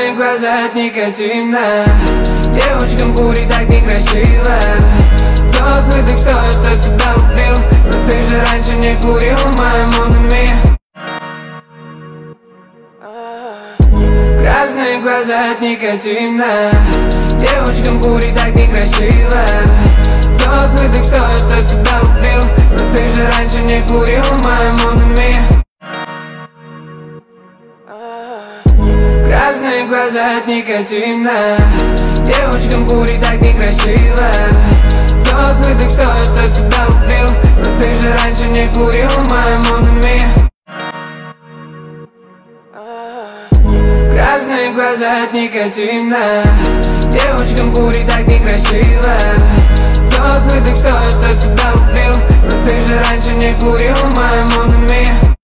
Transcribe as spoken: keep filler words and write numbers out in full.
Красные глаза от никотина. Девочкам курить так некрасиво. Вдох, выдох, что, что тебя убил. Но ты же раньше не курил, моя Монами. Красные глаза от никотина. Девочкам курить так некрасиво. Вдох, выдох, что, что тебя убил. Но ты же раньше не курил, моя Монами. Красные глаза от никотина. Девочкам курить так некрасиво. Вдох, выдох, что, что тебя убил. Но ты же раньше не курил, моя Монами. Красные глаза от никотина. Девочкам курить так некрасиво. Вдох, выдох, что, что тебя убил. Но ты же раньше не курил, моя Монами.